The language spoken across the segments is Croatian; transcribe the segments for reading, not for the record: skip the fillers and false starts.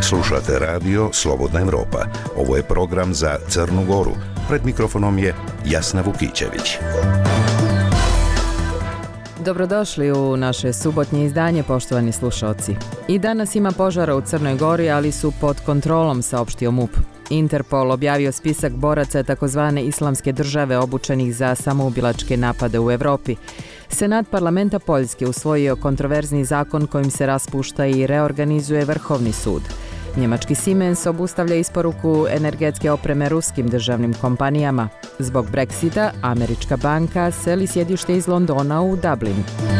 Slušate radio Slobodna Evropa. Ovo je program za Crnu Goru. Pred mikrofonom je Jasna Vukićević. Dobrodošli u naše subotnje izdanje, poštovani slušalci. I danas ima požara u Crnoj Gori, ali su pod kontrolom, saopštio MUP. Interpol objavio spisak boraca takozvane islamske države obučenih za samoubilačke napade u Evropi. Senat parlamenta Poljske usvojio kontroverzni zakon kojim se raspušta i reorganizuje Vrhovni sud. Njemački Siemens obustavlja isporuku energetske opreme ruskim državnim kompanijama. Zbog Brexita, američka banka seli sjedište iz Londona u Dublin.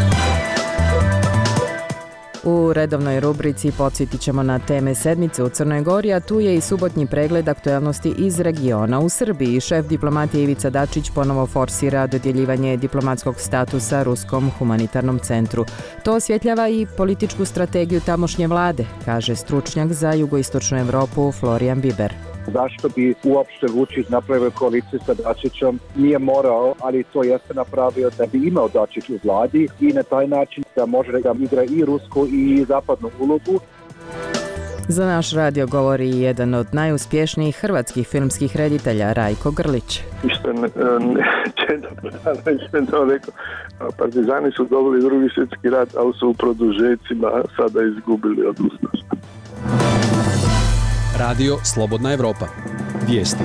U redovnoj rubrici podsjetit ćemo na teme sedmice u Crnoj Gori, a tu je i subotnji pregled aktuelnosti iz regiona. U Srbiji šef diplomatije Ivica Dačić ponovo forsira dodjeljivanje diplomatskog statusa Ruskom humanitarnom centru. To osvjetljava i političku strategiju tamošnje vlade, kaže stručnjak za jugoistočnu Evropu Florijan Biber. Zašto bi uopšte Vučić napravio koaliciju sa Dačićem? Nije morao, ali to jeste napravio da bi imao Dačić u vladi i na taj način da može da igra i rusku i zapadnu ulogu. Za naš radio govori jedan od najuspješnijih hrvatskih filmskih reditelja, Rajko Grlić. Išto to rekao, partizani su dobili Drugi svjetski rat, ali su u produžecima sada izgubili od ustaša. Radio Slobodna Evropa. Vijesti.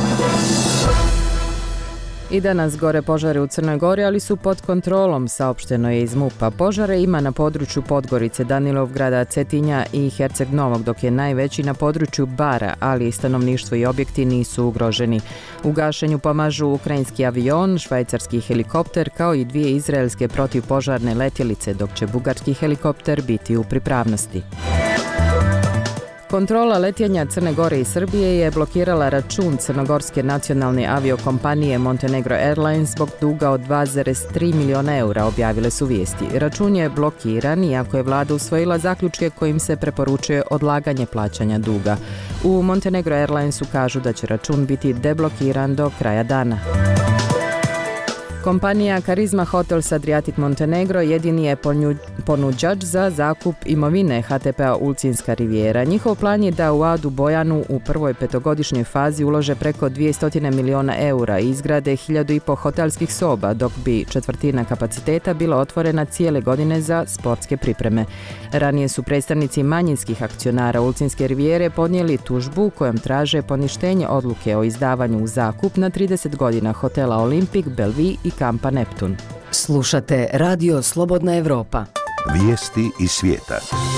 I danas gore požare u Crnoj Gori, ali su pod kontrolom, saopšteno je iz MUP-a. Požare ima na području Podgorice, Danilovgrada, Cetinja i Herceg Novog, dok je najveći na području Bara, ali stanovništvo i objekti nisu ugroženi. U gašenju pomažu ukrajinski avion, švajcarski helikopter, kao i 2 izraelske protivpožarne letjelice, dok će bugarski helikopter biti u pripravnosti. Kontrola letjenja Crne Gore i Srbije je blokirala račun crnogorske nacionalne aviokompanije Montenegro Airlines zbog duga od 2,3 miliona eura, objavile su vijesti. Račun je blokiran iako je vlada usvojila zaključke kojim se preporučuje odlaganje plaćanja duga. U Montenegro Airlinesu kažu da će račun biti deblokiran do kraja dana. Kompanija Karizma Hotels Adriatic Montenegro jedini je ponuđač za zakup imovine HTP-a Ulcinska rivijera. Njihov plan je da u Adu Bojanu u prvoj petogodišnjoj fazi ulože preko 200 miliona eura i izgrade 1500 hotelskih soba, dok bi četvrtina kapaciteta bila otvorena cijele godine za sportske pripreme. Ranije su predstavnici manjinskih akcionara Ulcinske rivijere podnijeli tužbu kojom traže poništenje odluke o izdavanju u zakup na 30 godina hotela Olimpik, Belvi i Kampa Neptun. Slušate Radio Slobodna Evropa. Vijesti iz svijeta.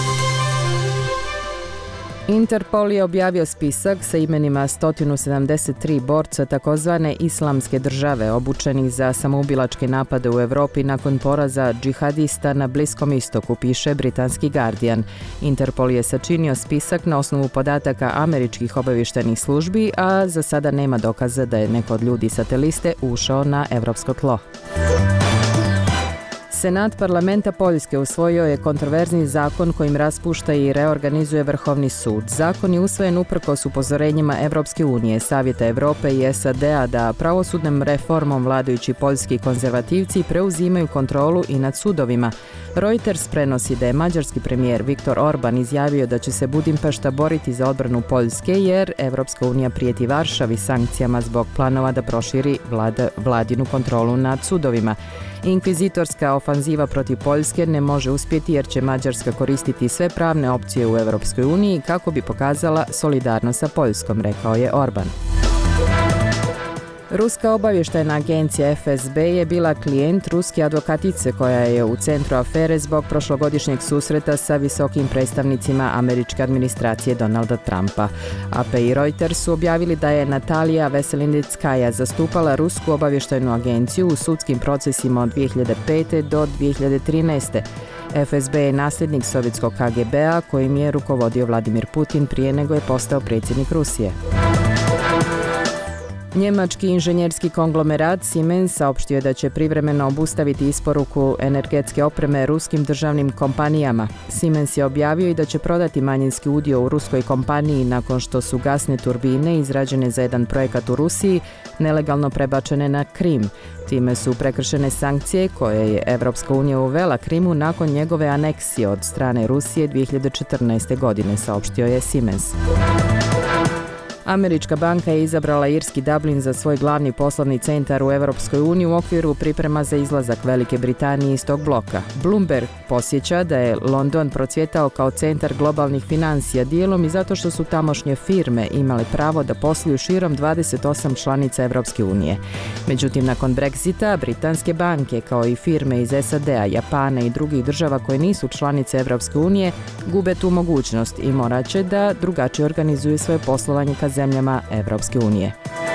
Interpol je objavio spisak sa imenima 173 borca takozvane islamske države obučenih za samoubilačke napade u Evropi nakon poraza džihadista na Bliskom istoku, piše britanski Guardian. Interpol je sačinio spisak na osnovu podataka američkih obavještajnih službi, a za sada nema dokaza da je neko od ljudi sa te liste ušao na evropsko tlo. Senat parlamenta Poljske usvojio je kontroverzni zakon kojim raspušta i reorganizuje Vrhovni sud. Zakon je usvojen uprkos upozorenjima Evropske unije, Savjeta Europe i SAD-a da pravosudnom reformom vladajući poljski konzervativci preuzimaju kontrolu i nad sudovima. Reuters prenosi da je mađarski premijer Viktor Orban izjavio da će se Budimpešta boriti za odbranu Poljske jer Evropska unija prijeti Varšavi sankcijama zbog planova da proširi vladinu kontrolu nad sudovima. Inkvizitorska ofanziva protiv Poljske ne može uspjeti jer će Mađarska koristiti sve pravne opcije u Europskoj uniji kako bi pokazala solidarnost sa Poljskom, rekao je Orban. Ruska obavještajna agencija FSB je bila klijent ruske advokatice koja je u centru afere zbog prošlogodišnjeg susreta sa visokim predstavnicima američke administracije Donalda Trumpa. AP i Reuters su objavili da je Natalija Veselindeckaja zastupala rusku obavještajnu agenciju u sudskim procesima od 2005. do 2013. FSB je nasljednik sovjetskog KGB-a kojim je rukovodio Vladimir Putin prije nego je postao predsjednik Rusije. Njemački inženjerski konglomerat Siemens saopštio je da će privremeno obustaviti isporuku energetske opreme ruskim državnim kompanijama. Siemens je objavio i da će prodati manjinski udio u ruskoj kompaniji nakon što su gasne turbine izrađene za jedan projekat u Rusiji nelegalno prebačene na Krim. Time su prekršene sankcije koje je Evropska unija uvela Krimu nakon njegove aneksije od strane Rusije 2014. godine, saopštio je Siemens. Američka banka je izabrala irski Dublin za svoj glavni poslovni centar u Evropskoj uniji u okviru priprema za izlazak Velike Britanije iz tog bloka. Bloomberg podsjeća da je London procvjetao kao centar globalnih financija dijelom i zato što su tamošnje firme imale pravo da posluju širom 28 članica Evropske unije. Međutim, nakon Brexita, britanske banke kao i firme iz SAD-a, Japana i drugih država koje nisu članice Evropske unije gube tu mogućnost i morat će da drugačije organizuju svoje poslovanje ka zemljama Evropske unije.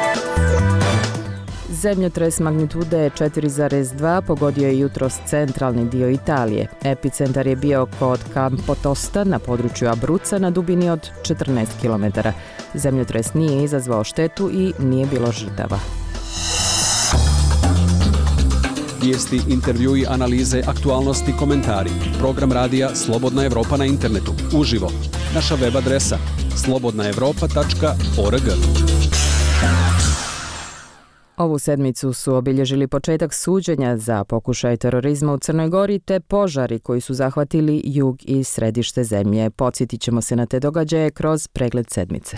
Zemljotres magnitude 4,2 pogodio je jutros centralni dio Italije. Epicentar je bio kod Campotosta na području Abruzza na dubini od 14 km. Zemljotres nije izazvao štetu i nije bilo žrtava. Vijesti, intervjui, analize, aktualnosti, komentari. Program radija Slobodna Evropa na internetu. Uživo. Naša web adresa slobodnaevropa.org. Ovu sedmicu su obilježili početak suđenja za pokušaj terorizma u Crnoj Gori te požari koji su zahvatili jug i središte zemlje. Podsjetit ćemo se na te događaje kroz pregled sedmice.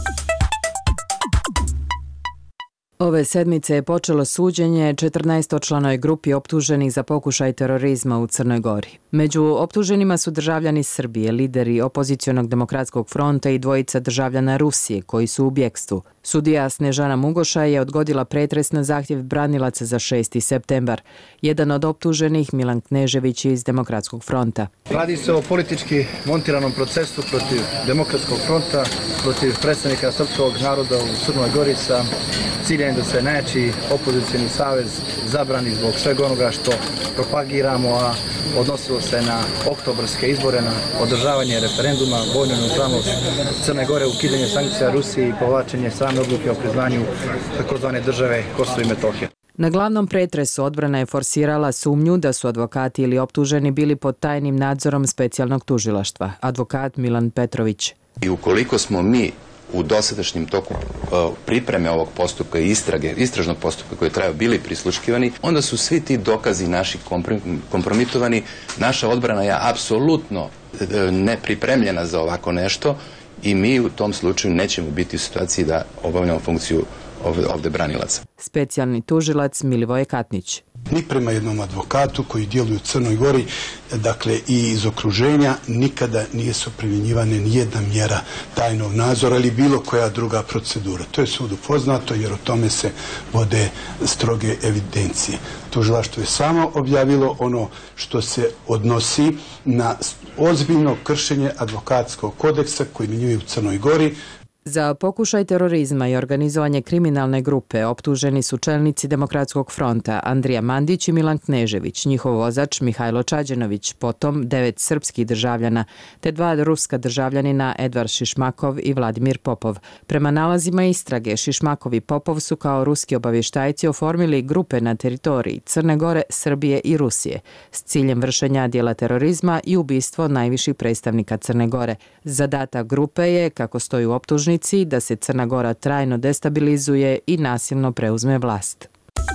Ove sedmice je počelo suđenje 14-članoj grupi optuženih za pokušaj terorizma u Crnoj Gori. Među optuženima su državljani Srbije, lideri opozicionog demokratskog fronta i dvojica državljana Rusije koji su u bjekstvu. Sudija Snežana Mugoša je odgodila pretres na zahtjev branilaca za 6. septembar. Jedan od optuženih, Milan Knežević, iz Demokratskog fronta. Radi se o politički montiranom procesu protiv Demokratskog fronta, protiv predstavnika srpskog naroda u Crnoj Gori sa ciljem da se najjači opozicioni savez zabrani zbog svega onoga što propagiramo, a odnosilo se na oktobarske izbore, na održavanje referenduma, vojnu neutralnost Crne Gore, ukidanje sankcija Rusiji i povlačenje same odluke o priznanju takozvane države Kosovo i Metohija. Na glavnom pretresu odbrana je forsirala sumnju da su advokati ili optuženi bili pod tajnim nadzorom specijalnog tužilaštva. Advokat Milan Petrović. I ukoliko smo mi u dosadašnjem toku pripreme ovog postupka i istražnog postupka koji traju bili prisluškivani, onda su svi ti dokazi naši kompromitovani. Naša odbrana je apsolutno nepripremljena za ovako nešto i mi u tom slučaju nećemo biti u situaciji da obavljamo funkciju ovde branilaca. Specijalni tužilac Milivoje Katnić. Ni prema jednom advokatu koji djeluje u Crnoj Gori, dakle i iz okruženja, nikada nije su primjenjivane nijedna mjera tajnog nadzora ili bilo koja druga procedura. To je sudu poznato jer o tome se vode stroge evidencije. Tužilaštvo je samo objavilo ono što se odnosi na ozbiljno kršenje advokatskog kodeksa koji primjenjuje u Crnoj Gori. Za pokušaj terorizma i organizovanje kriminalne grupe optuženi su čelnici Demokratskog fronta Andrija Mandić i Milan Knežević, njihov vozač Mihajlo Čađenović, potom 9 srpskih državljana, te 2 ruska državljanina Edvard Šišmakov i Vladimir Popov. Prema nalazima istrage, Šišmakov i Popov su kao ruski obavještajci oformili grupe na teritoriji Crne Gore, Srbije i Rusije s ciljem vršenja djela terorizma i ubistvo najviših predstavnika Crne Gore. Zadatak grupe je, kako stoji u optužnici, da se Crna Gora trajno destabilizuje i nasilno preuzme vlast.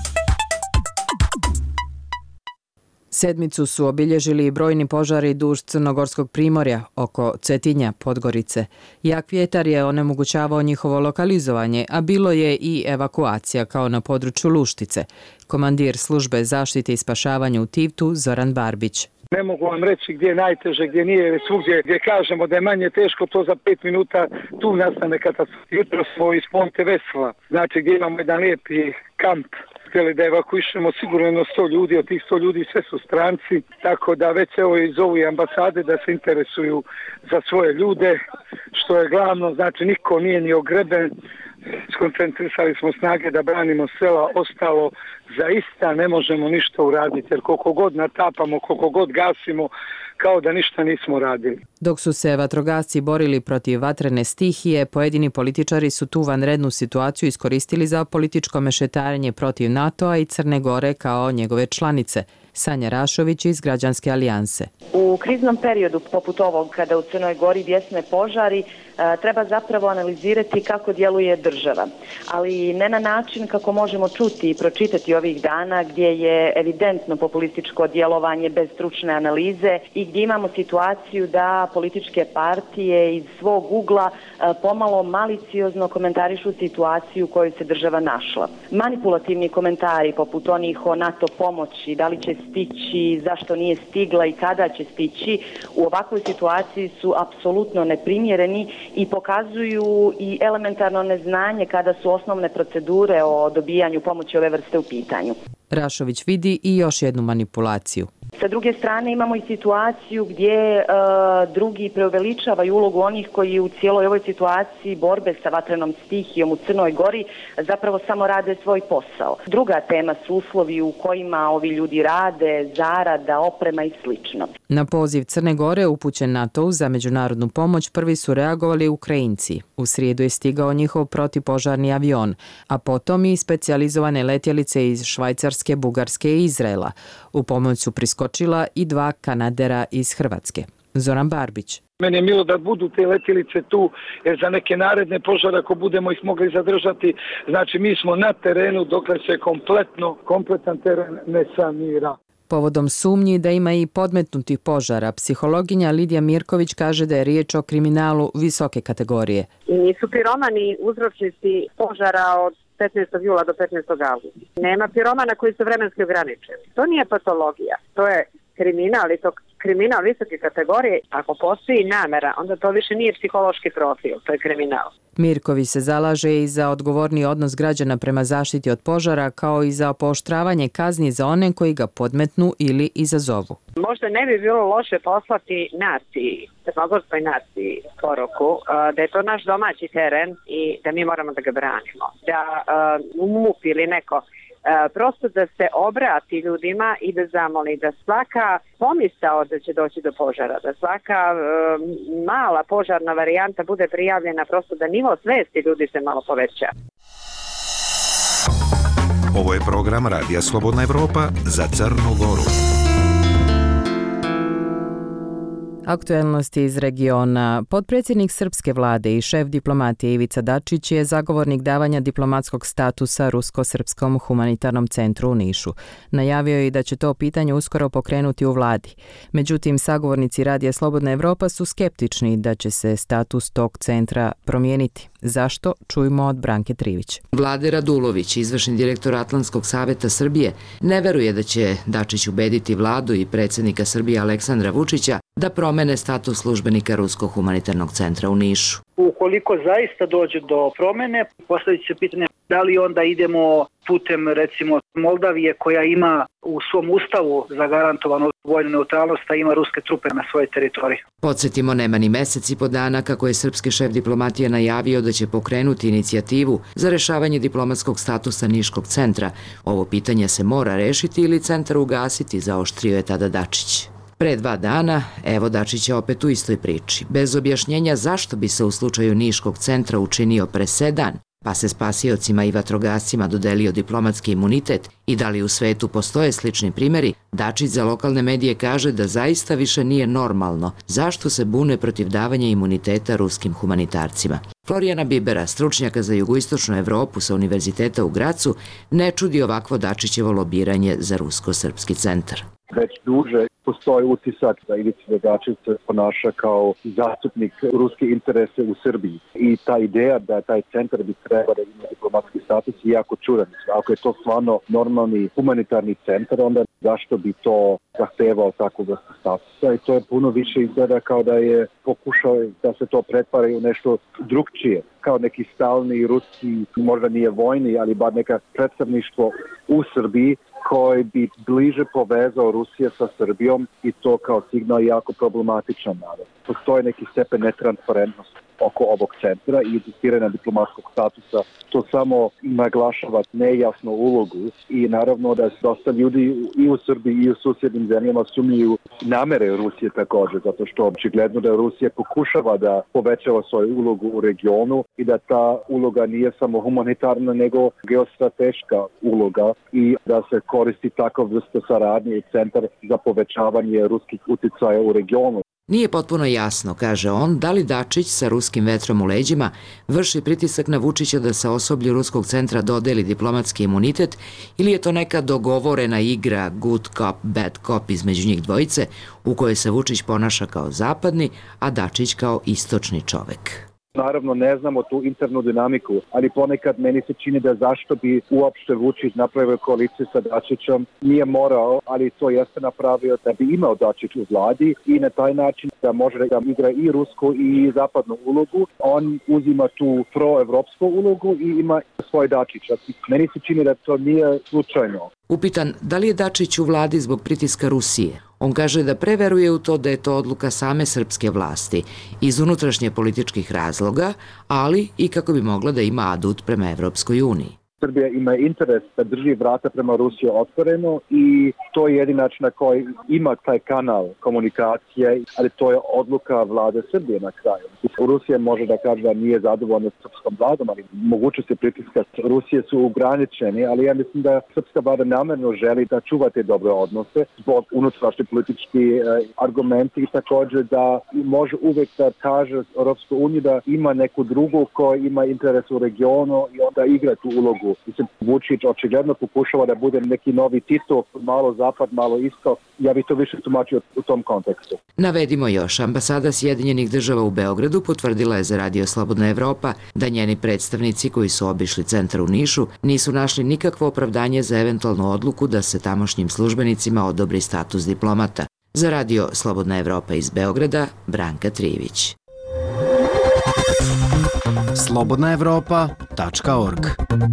Sedmicu su obilježili i brojni požari duž Crnogorskog primorja, oko Cetinja, Podgorice. Jak vjetar je onemogućavao njihovo lokalizovanje, a bilo je i evakuacija kao na području Luštice. Komandir službe zaštite i spašavanja u Tivtu Zoran Barbić. Ne mogu vam reći gdje je najteže, gdje nije, svugdje gdje kažemo da je manje teško, to za 5 minuta tu nastane katastrofa. Jutro smo iz Ponte Vesla, znači gdje imamo jedan lijepi kamp. Htjeli da evakuišemo sigurno 100 ljudi, od tih 100 ljudi sve su stranci, tako da već evo iz ove ambasade da se interesuju za svoje ljude, što je glavno, znači niko nije ni ogreben, skoncentrisali smo snage da branimo sela, ostalo zaista ne možemo ništa uraditi, jer koliko god natapamo, koliko god gasimo, kao da ništa nismo radili. Dok su se vatrogasci borili protiv vatrene stihije, pojedini političari su tu vanrednu situaciju iskoristili za političko mešetarenje protiv NATO-a i Crne Gore kao njegove članice. Sanja Rašović iz Građanske alijanse. U kriznom periodu poput ovog, kada u Crnoj Gori bjesne požari, treba zapravo analizirati kako djeluje država. Ali ne na način kako možemo čuti i pročitati ovih dana, gdje je evidentno populističko djelovanje bez stručne analize i gdje imamo situaciju da političke partije iz svog ugla pomalo maliciozno komentarišu situaciju u kojoj se država našla. Manipulativni komentari poput onih o NATO pomoći, da li će stići, zašto nije stigla i kada će stići, u ovakvoj situaciji su apsolutno neprimjereni i pokazuju i elementarno neznanje kada su osnovne procedure o dobijanju pomoći ove vrste u pitanju. Rašović vidi i još jednu manipulaciju. Sa druge strane imamo i situaciju gdje drugi preuveličavaju ulogu onih koji u cijeloj ovoj situaciji borbe sa vatrenom stihijom u Crnoj Gori zapravo samo rade svoj posao. Druga tema su uslovi u kojima ovi ljudi rade, zarada, oprema i slično. Na poziv Crne Gore upućen NATO za međunarodnu pomoć prvi su reagovali Ukrajinci. U srijedu je stigao njihov protipožarni avion, a potom i specijalizovane letjelice iz Švajcarske, Bugarske i Izraela. U pomoć su priskočila i 2 kanadera iz Hrvatske. Zoran Barbić. Meni je milo da budu te letjelice tu, jer za neke naredne požare, ako budemo ih mogli zadržati, znači mi smo na terenu dokle se kompletan teren ne sanira. Povodom sumnji da ima i podmetnutih požara, psihologinja Lidija Mirković kaže da je riječ o kriminalu visoke kategorije. Nisu piromani uzročnici požara od 15. jula do 15. augusta. Nema piromana koji su vremenski ograničeni. To nije patologija, to je kriminal i to kriminal visoke kategorije. Ako postoji namera, onda to više nije psihološki profil, to je kriminal. Mirković se zalaže i za odgovorni odnos građana prema zaštiti od požara, kao i za pooštravanje kazni za one koji ga podmetnu ili izazovu. Možda ne bi bilo loše poslati naciji, crnogorskoj naciji poruku, da je to naš domaći teren i da mi moramo da ga branimo. Da MUP ili neko prosto da se obrati ljudima i da zamoli da svaka pomisao da će doći do požara, da svaka mala požarna varijanta bude prijavljena, prosto da nivo svesti ljudi se malo poveća. Ovo je program Radija Slobodna Evropa za Crnu Goru. Aktuelnosti iz regiona. Potpredsjednik srpske vlade i šef diplomatije Ivica Dačić je zagovornik davanja diplomatskog statusa Rusko-srpskom humanitarnom centru u Nišu. Najavio je i da će to pitanje uskoro pokrenuti u vladi. Međutim, sagovornici Radija Slobodna Evropa su skeptični da će se status tog centra promijeniti. Zašto? Čujmo od Branke Trivić. Vlade Radulović, izvršni direktor Atlantskog saveta Srbije, ne veruje da će Dačić ubediti vladu i predsjednika Srbije Aleksandra Vučića da promene status službenika Ruskog humanitarnog centra u Nišu. Ukoliko zaista dođe do promene, postavit će pitanje da li onda idemo putem recimo Moldavije koja ima u svom ustavu zagarantovanu vojnu neutralnost, a ima ruske trupe na svojoj teritoriji. Podsjetimo, nema ni mesec i po dana kako je srpski šef diplomatije najavio da će pokrenuti inicijativu za rešavanje diplomatskog statusa Niškog centra. Ovo pitanje se mora rešiti ili centar ugasiti, zaoštrio je tada Dačić. Pre 2 dana, evo Dačića opet u istoj priči, bez objašnjenja zašto bi se u slučaju Niškog centra učinio presedan, pa se spasiocima i vatrogascima dodelio diplomatski imunitet i da li u svetu postoje slični primjeri, Dačić za lokalne medije kaže da zaista više nije normalno zašto se bune protiv davanja imuniteta ruskim humanitarcima. Florijana Bibera, stručnjaka za jugoistočnu Evropu sa Univerziteta u Gracu, ne čudi ovakvo Dačićevo lobiranje za Rusko-srpski centar. Već duže postoji utisak da Ivica Dačić se ponaša kao zastupnik ruske interese u Srbiji. I ta ideja da taj centar bi trebao da ima diplomatski status je jako čudan. Ako je to stvarno normalni humanitarni centar, onda zašto bi to zahtevao takvog statusa? I to je puno više izgleda kao da je pokušao da se to pretvara u nešto drugčije. Kao neki stalni ruski, možda nije vojni, ali bar neka predstavništvo u Srbiji koji bi bliže povezao Rusije sa Srbijom i to kao signal jako problematičan. Postoji neki stepen netransparentnosti. oko ovog centra i insistiranja diplomatskog statusa. To samo naglašava nejasnu ulogu i naravno da dosta ljudi i u Srbiji i u susjednim zemljama sumnjuju namere Rusije također, zato što očigledno da Rusija pokušava da povećava svoju ulogu u regionu i da ta uloga nije samo humanitarna nego geostrateška uloga i da se koristi takav vrsta saradnje i centar za povećavanje ruskih uticaja u regionu. Nije potpuno jasno, kaže on, da li Dačić sa ruskim vetrom u leđima vrši pritisak na Vučića da se osoblju ruskog centra dodeli diplomatski imunitet ili je to neka dogovorena igra good cop, bad cop između njih dvojice u kojoj se Vučić ponaša kao zapadni, a Dačić kao istočni čovek. Naravno ne znamo tu internu dinamiku, ali ponekad meni se čini da zašto bi uopšte Vučić napravio koaliciju sa Dačićem nije morao, ali to jeste napravio da bi imao Dačić u vladi i na taj način da može da igra i rusku i zapadnu ulogu. On uzima tu proevropsku ulogu i ima svoj Dačić. Meni se čini da to nije slučajno. Upitan da li je Dačić u vladi zbog pritiska Rusije, on kaže da preveruje u to da je to odluka same srpske vlasti iz unutrašnje političkih razloga, ali i kako bi mogla da ima adut prema Evropskoj uniji. Srbija ima interes da drži vrata prema Rusiji otvoreno i to je jedini način na koji ima taj kanal komunikacije, ali to je odluka vlade Srbije na kraju. Rusija može da kaže da nije zadovoljna s srpskom vladom, ali mogućnosti pritiska Rusije su ograničeni, ali ja mislim da srpska vlada namerno želi da čuva te dobre odnose zbog unutrašnje politički argumenti i također da može uvek da kaže Europskoj uniji da ima neku drugu koja ima interes u regionu i onda igra tu ulogu. Mislim, Vučić očigledno pokušava da bude neki novi Tito, malo zapad, malo istok. Ja bih to više tumačio u tom kontekstu. Navedimo još, ambasada Sjedinjenih država u Beogradu potvrdila je za Radio Slobodna Evropa da njeni predstavnici koji su obišli centar u Nišu nisu našli nikakvo opravdanje za eventualnu odluku da se tamošnjim službenicima odobri status diplomata. Za Radio Slobodna Evropa iz Beograda, Branka Trivić. slobodnaevropa.org.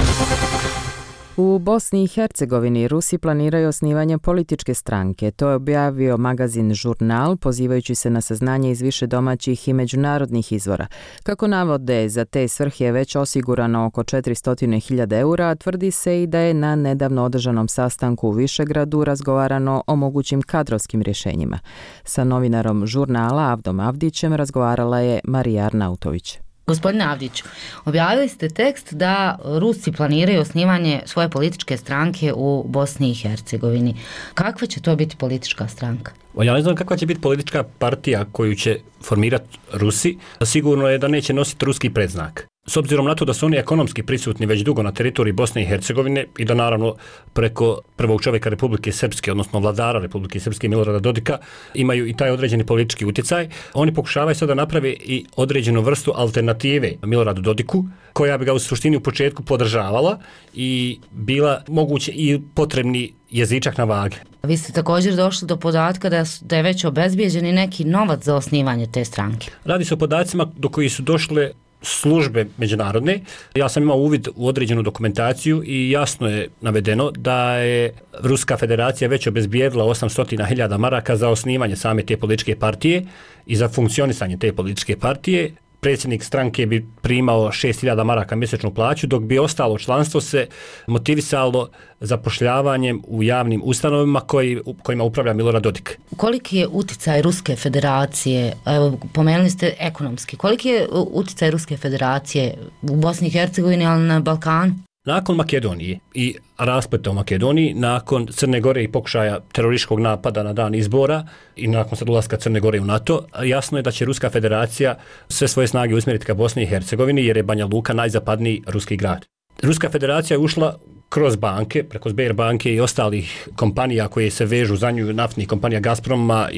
U Bosni i Hercegovini Rusi planiraju osnivanje političke stranke. To je objavio magazin Žurnal, pozivajući se na saznanje iz više domaćih i međunarodnih izvora. Kako navode, za te svrhe je već osigurano oko 400.000 eura, a tvrdi se i da je na nedavno održanom sastanku u Višegradu razgovarano o mogućim kadrovskim rješenjima. Sa novinarom Žurnala Avdom Avdićem razgovarala je Marija Arnautović. Gospodine Avdiću, objavili ste tekst da Rusi planiraju osnivanje svoje političke stranke u Bosni i Hercegovini. Kakva će to biti politička stranka? Ja ne znam kakva će biti politička partija koju će formirati Rusi. Sigurno je da neće nositi ruski predznak. S obzirom na to da su oni ekonomski prisutni već dugo na teritoriji Bosne i Hercegovine i da naravno preko prvog čovjeka Republike Srpske, odnosno vladara Republike Srpske Milorada Dodika, imaju i taj određeni politički utjecaj, oni pokušavaju sada napravi i određenu vrstu alternative Miloradu Dodiku, koja bi ga u suštini u početku podržavala i bila moguće i potrebni jezičak na vage. Vi ste također došli do podatka da je već obezbijeđen i neki novac za osnivanje te stranke. Radi se o podacima do kojih su došle službe međunarodne. Ja sam imao uvid u određenu dokumentaciju i jasno je navedeno da je Ruska federacija već obezbijedila 800.000 maraka za osnivanje same te političke partije i za funkcionisanje te političke partije. Predsjednik stranke bi primao 6.000 maraka mjesečnu plaću, dok bi ostalo članstvo se motivisalo zapošljavanjem u javnim ustanovima kojima upravlja Milorad Dodik. Koliki je uticaj Ruske federacije, evo, pomenuli ste ekonomski, koliki je uticaj Ruske federacije u Bosni i Hercegovini, ali na Balkanu? Nakon Makedonije i raspleta u Makedoniji, nakon Crne Gore i pokušaja terorističkog napada na dan izbora i nakon sad ulaska Crne Gore u NATO, jasno je da će Ruska federacija sve svoje snage usmjeriti ka Bosni i Hercegovini jer je Banja Luka najzapadniji ruski grad. Ruska federacija je ušla kroz banke, preko Sberbanke i ostalih kompanija koje se vežu za nju, naftnih kompanija Gazproma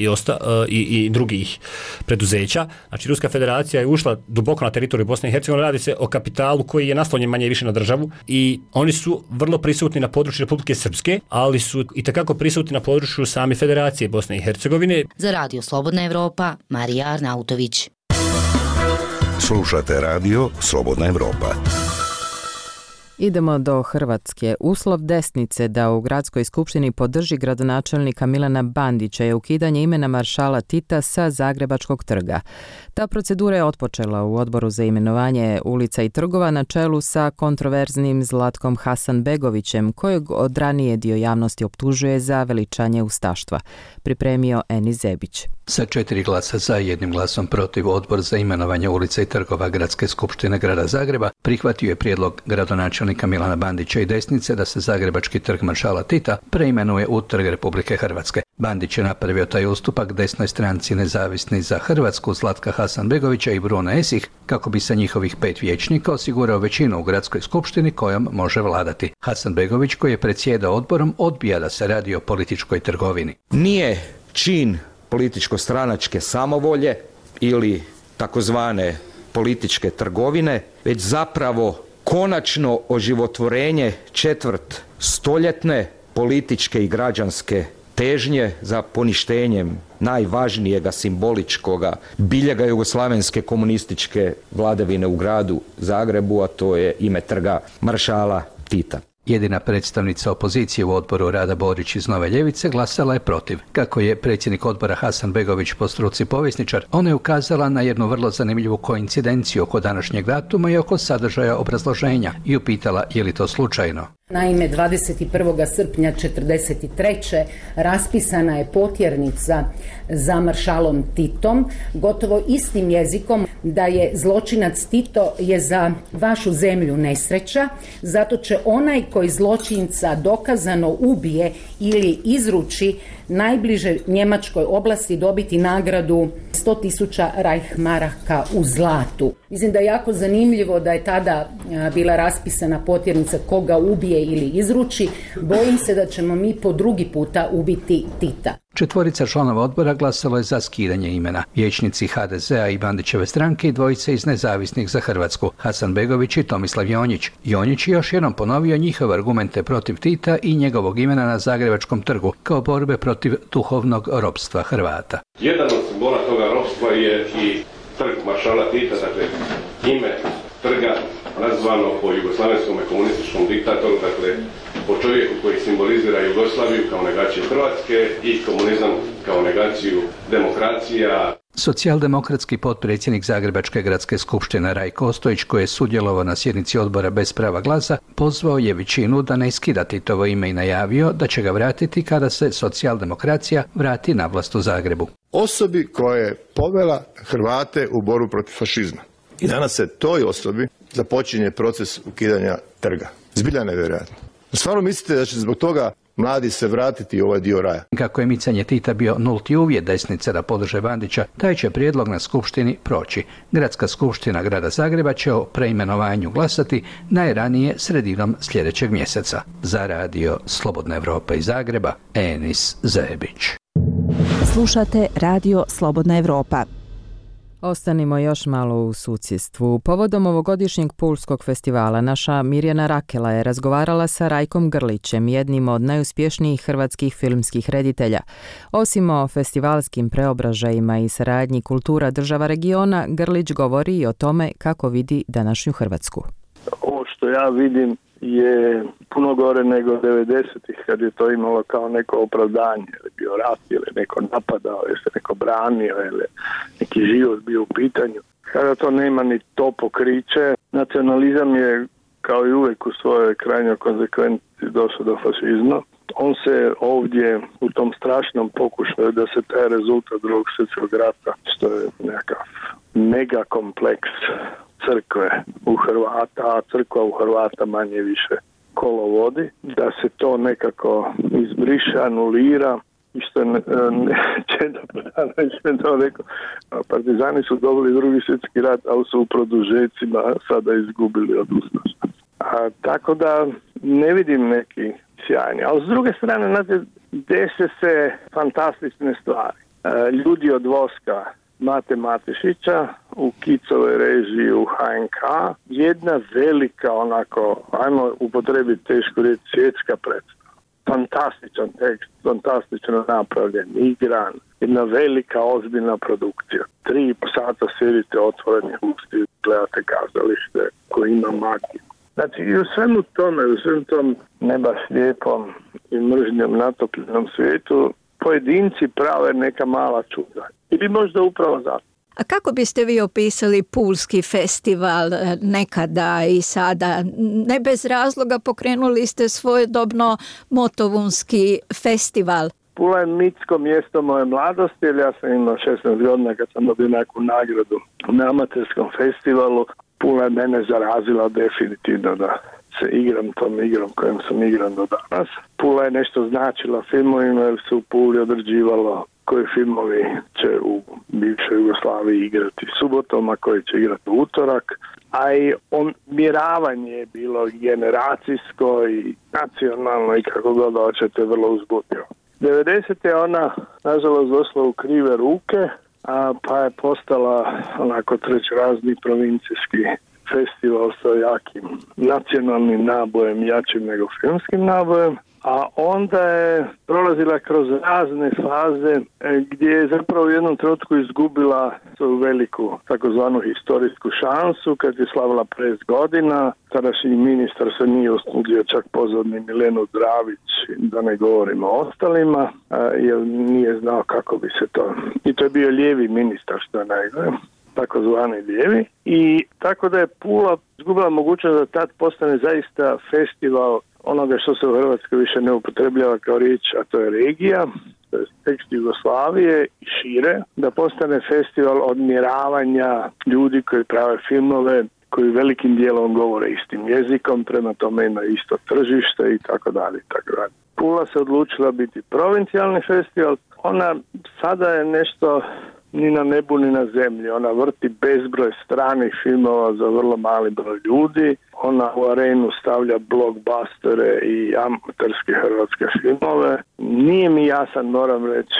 i drugih preduzeća. Znači, Ruska federacija je ušla duboko na teritoriju Bosne i Hercegovine, radi se o kapitalu koji je naslonjen manje i više na državu i oni su vrlo prisutni na području Republike Srpske, ali su i takako prisutni na području same Federacije Bosne i Hercegovine. Za Radio Slobodna Evropa, Marija Arnautović. Slušate Radio Slobodna Evropa. Idemo do Hrvatske. Uslov desnice da u gradskoj skupštini podrži gradonačelnika Milana Bandića je ukidanje imena maršala Tita sa Zagrebačkog trga. Ta procedura je otpočela u Odboru za imenovanje ulica i trgova na čelu sa kontroverznim Zlatkom Hasanbegovićem, kojeg od ranije dio javnosti optužuje za veličanje ustaštva. Pripremio Eni Zebić. Sa 4 glasa za i 1 glasom protiv, Odbor za imenovanje ulica i trgova Gradske skupštine Grada Zagreba prihvatio je prijedlog gradonačelnika Milana Bandića i desnice da se Zagrebački trg maršala Tita preimenuje u Trg Republike Hrvatske. Bandić je napravio taj ustupak desnoj stranci Nezavisni za Hrvatsku Zlatka Hasanbegovića i Bruna Esih kako bi sa njihovih 5 vijećnika osigurao većinu u Gradskoj skupštini kojom može vladati. Hasanbegović, koji je predsjedao odborom, odbija da se radi o političkoj trgovini. Nije čin političko-stranačke samovolje ili takozvane političke trgovine, već zapravo konačno oživotvorenje četvrt stoljetne političke i građanske težnje za poništenjem najvažnijega simboličkoga biljega jugoslavenske komunističke vladavine u gradu Zagrebu, a to je ime trga maršala Tita. Jedina predstavnica opozicije u odboru Rada Borić iz Nove ljevice glasala je protiv. Kako je predsjednik odbora Hasanbegović po struci povjesničar, ona je ukazala na jednu vrlo zanimljivu koincidenciju oko današnjeg datuma i oko sadržaja obrazloženja i upitala je li to slučajno. Naime, 21. srpnja 1943. raspisana je potjernica za maršalom Titom, gotovo istim jezikom da je zločinac Tito je za vašu zemlju nesreća, zato će onaj koji zločinca dokazano ubije ili izruči najbliže Njemačkoj oblasti dobiti nagradu 100.000 Reichmaraka u zlatu. Mislim da je jako zanimljivo da je tada bila raspisana potjernica koga ubije ili izruči. Bojim se da ćemo mi po drugi puta ubiti Tita. 4 članova odbora glasalo je za skidanje imena. Vijećnici HDZ-a i Bandićeve stranke i 2 iz Nezavisnih za Hrvatsku, Hasanbegović i Tomislav Jonjić. Jonjić je još jednom ponovio njihove argumente protiv Tita i njegovog imena na Zagrebačkom trgu kao borbe protiv duhovnog ropstva Hrvata. Jedan od simbola toga ropstva je i trg maršala Tita, dakle ime trga nazvano po jugoslavenskom komunističkom diktatoru, dakle po čovjeku koji simbolizira Jugoslaviju kao negaciju Hrvatske i komunizam kao negaciju demokracija. Socijaldemokratski potpredsjednik Zagrebačke gradske skupštine Rajko Ostojić, koji je sudjelovao na sjednici odbora bez prava glasa, pozvao je većinu da ne skida Titovo ime i najavio da će ga vratiti kada se socijaldemokracija vrati na vlast u Zagrebu. Osobi koja je povela Hrvate u borbu protiv fašizma. I danas se toj osobi započinje proces ukidanja trga. Zbilja nevjerojatno. Stvarno mislite da će zbog toga mladi se vratiti u ovaj dio raja? Kako je micanje Tita bio nulti uvjet desnice da podrže Bandića, taj će prijedlog na skupštini proći. Gradska skupština Grada Zagreba će o preimenovanju glasati najranije sredinom sljedećeg mjeseca. Za radio Slobodna Evropa iz Zagreba, Enis Zebić. Slušate radio Slobodna Evropa. Ostanimo još malo u susjedstvu. Povodom ovogodišnjeg Pulskog festivala naša Mirjana Rakela je razgovarala sa Rajkom Grlićem, jednim od najuspješnijih hrvatskih filmskih reditelja. Osim o festivalskim preobražajima i saradnji kultura država regiona, Grlić govori i o tome kako vidi današnju Hrvatsku. Ovo što ja vidim je puno gore nego 90-ih kad je to imalo kao neko opravdanje, ili bio rat, ili neko napadao, ili se neko branio, ili neki život bio u pitanju. Kada to nema ni to pokriće, nacionalizam je kao i uvijek u svojoj krajnjoj konsekvenci došao do fašizma. On se ovdje u tom strašnom pokušaju da se taj rezultat drugog svjetskog rata, što je nekakav mega kompleks crkve u Hrvata, a crkva u Hrvata manje više kolo vodi, da se to nekako izbriše, anulira i što je Čeda Podanović je to rekao, partizani su dobili drugi svjetski rat, ali su u produžecima sada izgubili od ustaša. Tako da ne vidim neki sjajni, ali s druge strane, znate, dese se fantastične stvari. Ljudi od Voska Mate Matešića u Kicovoj režiji u HNK, jedna velika onako, ajmo upotrebiti tešku riječ, svjetska predstava. Fantastičan tekst, fantastično napravljen, igran, jedna velika ozbiljna produkcija. 3 sata sjedite otvorenih usti, gledate kazalište koje ima magiju. Znači i u svemu tome, u svem tom ne baš lijepom i mržnjom natopljenom svijetu, pojedinci prave neka mala čuda. Ili možda upravo zato. A kako biste vi opisali Pulski festival nekada i sada? Ne bez razloga pokrenuli ste svojedobno Motovunski festival. Pula je mitsko mjesto moje mladosti, jer ja sam imao 16 godina kad sam dobio neku nagradu na amaterskom festivalu. Pula je mene zarazila definitivno da se igram tom igrom kojom sam igran do danas. Pula je nešto značila filmovima jer se u Puli određivalo koji filmovi će u bivšoj Jugoslaviji igrati subotom, a koji će igrati u utorak. A i miravanje je bilo generacijsko i nacionalno i kako god hoćete vrlo uzbudljivo. 90. je ona nažalost došla u krive ruke, pa je postala onako trećerazni provincijski festival sa jakim nacionalnim nabojem, jačim nego filmskim nabojem, a onda je prolazila kroz razne faze gdje je zapravo u jednom trenutku izgubila svoju veliku takozvanu historijsku šansu kad je slavila 50 godina. Tadašnji ministar se nije usudio čak pozvati ni Milenu Dravić, da ne govorimo o ostalima, jer nije znao kako bi se to... I to je bio lijevi ministar, što je najgore, takozvani lijevi. I tako da je Pula izgubila mogućnost da tad postane zaista festival onoga što se u Hrvatskoj više ne upotrebljava kao riječ, a to je regija, to je tekst Jugoslavije i šire, da postane festival odmjeravanja ljudi koji prave filmove, koji velikim dijelom govore istim jezikom, prema tome imaju isto tržište i tako dalje i tako dalje. Pula se odlučila biti provincijalni festival. Ona sada je nešto ni na nebu ni na zemlji. Ona vrti bezbroj stranih filmova za vrlo mali broj ljudi. Ona u arenu stavlja blockbustere i amaterske hrvatske filmove. Nije mi jasan, moram reći,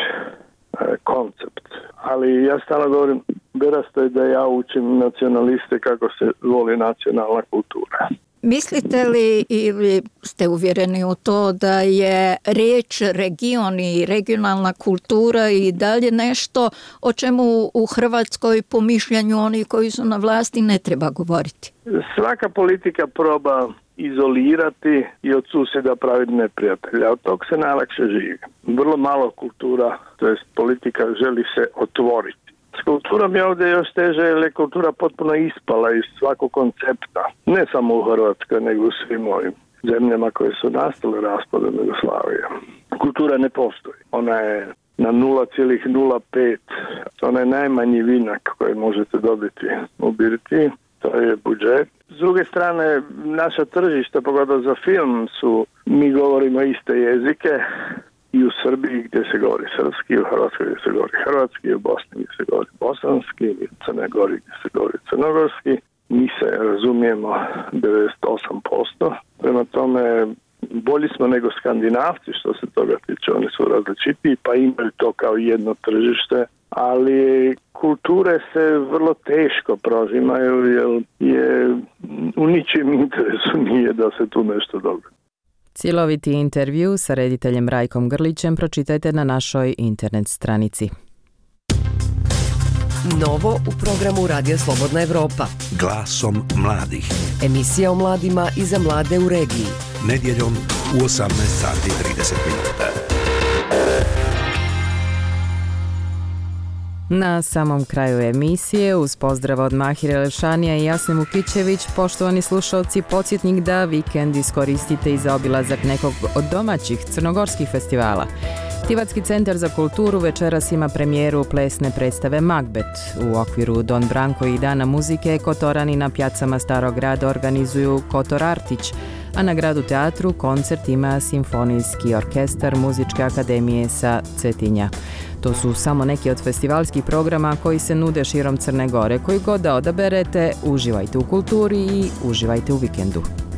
koncept. Ali ja stalno govorim, berasto je da ja učim nacionaliste kako se voli nacionalna kultura. Mislite li ili ste uvjereni u to da je riječ region i regionalna kultura i dalje nešto o čemu u Hrvatskoj po mišljenju onih koji su na vlasti ne treba govoriti? Svaka politika proba izolirati i od susjeda praviti neprijatelja. Od tog se najlakše živi. Vrlo malo kultura, to jest politika, želi se otvoriti. S kulturom je ovdje još teže jer je kultura potpuno ispala iz svakog koncepta. Ne samo u Hrvatskoj, nego u svim ovim zemljama koje su nastale raspadom Jugoslavije. Kultura ne postoji. Ona je na 0,05. Ona je najmanji vinak koji možete dobiti u birtiji. To je budžet. S druge strane, naša tržišta, pogotovo za film, mi govorimo iste jezike. I u Srbiji gdje se govori srpski, u Hrvatskoj gdje se govori hrvatski, u Bosni gdje se govori bosanski, i u Crnoj Gori gdje se govori crnogorski. Mi se razumijemo 98%. Prema tome, bolji smo nego Skandinavci što se toga tiče. Oni su različitiji pa imaju to kao jedno tržište, ali kulture se vrlo teško prožimaju jer je u ničim interesu nije da se tu nešto dogodi. Cjeloviti intervju sa rediteljem Rajkom Grlićem pročitajte na našoj internet stranici. Novo u programu Radija Slobodna Evropa. Glasom mladih. Emisija o mladima i za mlade u regiji. Nedjeljom u 18:30. Na samom kraju emisije, uz pozdrav od Mahire Levšanija i Jasne Mukićević, poštovani slušalci, podsjetnik da vikend iskoristite i za obilazak nekog od domaćih crnogorskih festivala. Tivatski centar za kulturu večeras ima premijeru plesne predstave Magbet. U okviru Don Branko i Dana muzike Kotorani na pjacama Starog grada organizuju Kotor Artić, a na Gradu teatru koncert ima Simfonijski orkestar Muzičke akademije sa Cetinja. To su samo neki od festivalskih programa koji se nude širom Crne Gore. Koji god da odaberete, uživajte u kulturi i uživajte u vikendu.